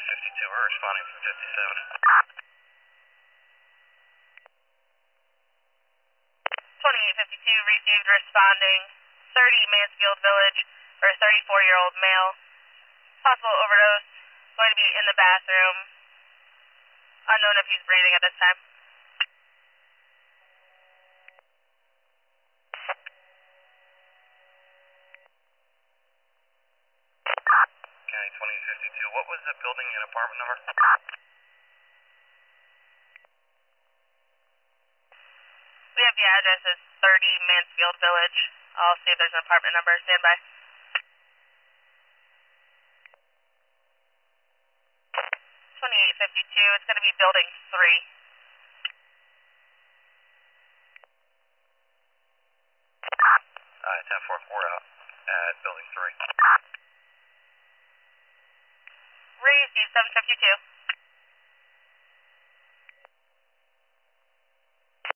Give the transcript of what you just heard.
2852, we're responding from 57. 2852, received responding 30 Mansfield Village for a 34-year-old male. Possible overdose, going to be in the bathroom. Unknown if he's breathing at this time. Okay, 2852, what was the building and apartment number? We have the address as 30 Mansfield Village. I'll see if there's an apartment number. Stand by. 2852, it's going to be building 3. 10-4, we're out at building 3. Receive 752.